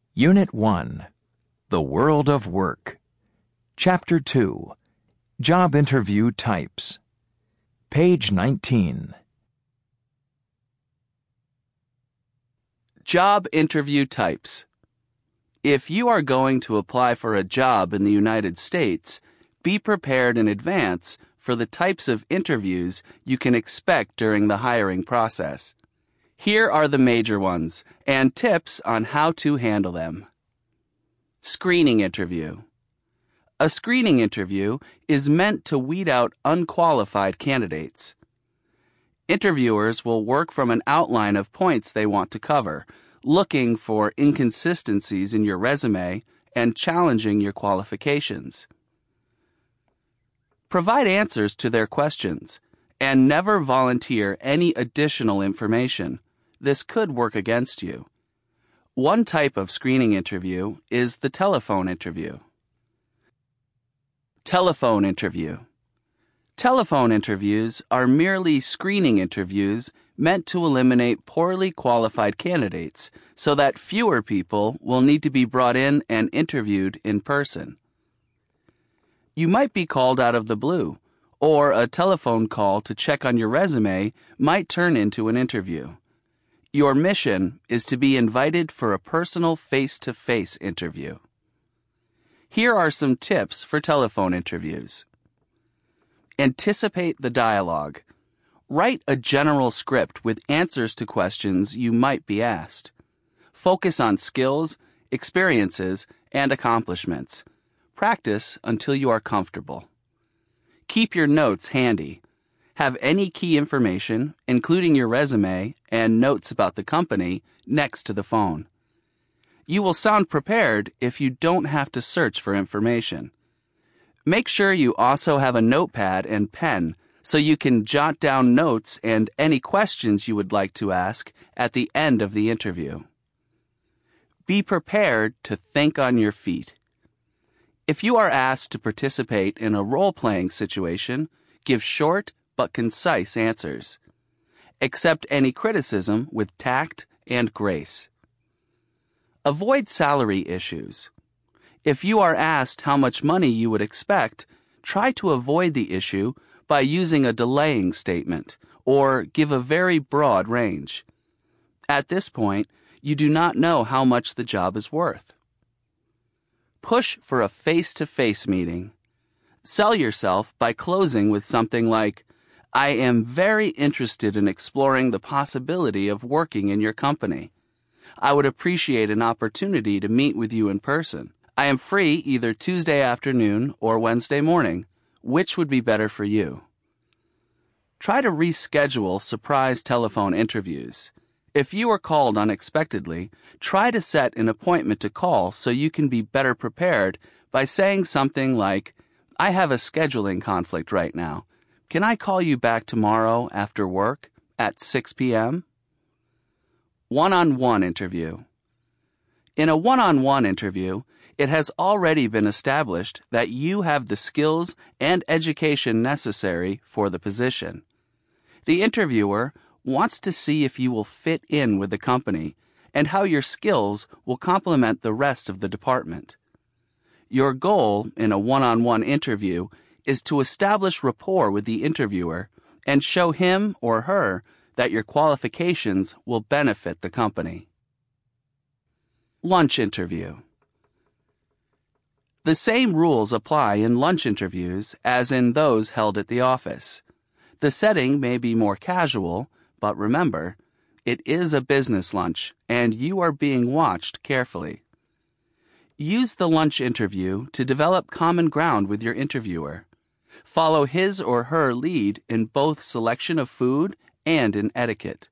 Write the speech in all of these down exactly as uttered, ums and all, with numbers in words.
Unit one, The World of Work. Chapter two, Job Interview Types. Page nineteen. Job interview types. If you are going to apply for a job in the United States, be prepared in advance for the types of interviews you can expect during the hiring process. Here are the major ones and tips on how to handle them. Screening interview. A screening interview is meant to weed out unqualified candidates. Interviewers will work from an outline of points they want to cover, looking for inconsistencies in your resume and challenging your qualifications. Provide answers to their questions, and never volunteer any additional information. This could work against you. One type of screening interview is the telephone interview. Telephone interview. Telephone interviews are merely screening interviews meant to eliminate poorly qualified candidates so that fewer people will need to be brought in and interviewed in person. You might be called out of the blue, or a telephone call to check on your resume might turn into an interview. Your mission is to be invited for a personal face-to-face interview. Here are some tips for telephone interviews. Anticipate the dialogue. Write a general script with answers to questions you might be asked. Focus on skills, experiences, and accomplishments. Practice until you are comfortable. Keep your notes handy. Have any key information, including your resume and notes about the company, next to the phone. You will sound prepared if you don't have to search for information. Make sure you also have a notepad and pen so you can jot down notes and any questions you would like to ask at the end of the interview. Be prepared to think on your feet. If you are asked to participate in a role-playing situation, give short but concise answers. Accept any criticism with tact and grace. Avoid salary issues. If you are asked how much money you would expect, try to avoid the issue by using a delaying statement or give a very broad range. At this point, you do not know how much the job is worth. Push for a face-to-face meeting. Sell yourself by closing with something like, "I am very interested in exploring the possibility of working in your company. I would appreciate an opportunity to meet with you in person. I am free either Tuesday afternoon or Wednesday morning. Which would be better for you?" Try to reschedule surprise telephone interviews. If you are called unexpectedly, try to set an appointment to call so you can be better prepared by saying something like, "I have a scheduling conflict right now. Can I call you back tomorrow after work at six p.m.? One-on-one interview. In a one-on-one interview, it has already been established that you have the skills and education necessary for the position. The interviewer wants to see if you will fit in with the company and how your skills will complement the rest of the department. Your goal in a one-on-one interview is to establish rapport with the interviewer and show him or her that your qualifications will benefit the company. Lunch interview. The same rules apply in lunch interviews as in those held at the office. The setting may be more casual, but remember, it is a business lunch and you are being watched carefully. Use the lunch interview to develop common ground with your interviewer. Follow his or her lead in both selection of food and in etiquette.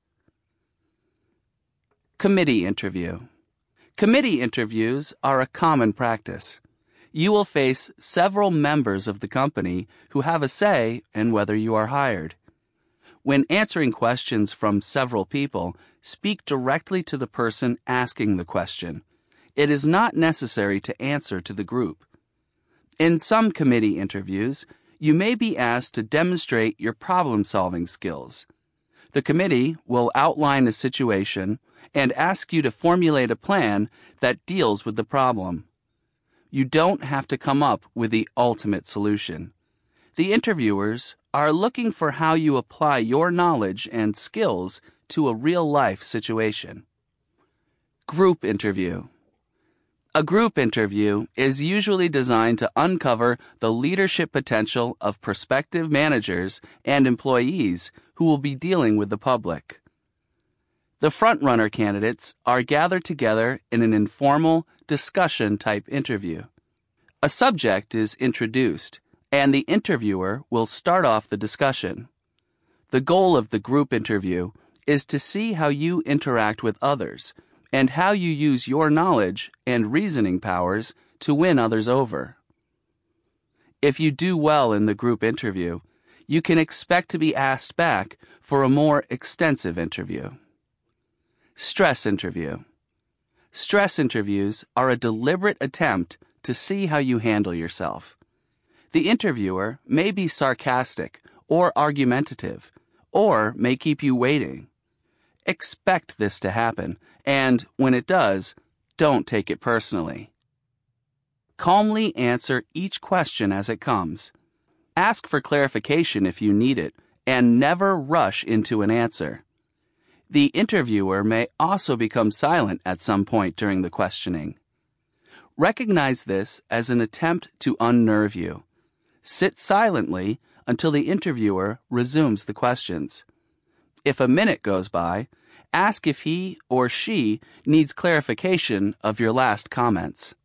Committee interview. Committee interviews are a common practice. You will face several members of the company who have a say in whether you are hired. When answering questions from several people, speak directly to the person asking the question. It is not necessary to answer to the group. In some committee interviews, you may be asked to demonstrate your problem-solving skills. The committee will outline a situation and ask you to formulate a plan that deals with the problem. You don't have to come up with the ultimate solution. The interviewers are looking for how you apply your knowledge and skills to a real-life situation. Group interview. A group interview is usually designed to uncover the leadership potential of prospective managers and employees who will be dealing with the public. The front-runner candidates are gathered together in an informal, discussion-type interview. A subject is introduced, and the interviewer will start off the discussion. The goal of the group interview is to see how you interact with others and how you use your knowledge and reasoning powers to win others over. If you do well in the group interview, you can expect to be asked back for a more extensive interview. Stress interview. Stress interviews are a deliberate attempt to see how you handle yourself. The interviewer may be sarcastic or argumentative, or may keep you waiting. Expect this to happen, and when it does, don't take it personally. Calmly answer each question as it comes. Ask for clarification if you need it, and never rush into an answer. The interviewer may also become silent at some point during the questioning. Recognize this as an attempt to unnerve you. Sit silently until the interviewer resumes the questions. If a minute goes by, ask if he or she needs clarification of your last comments.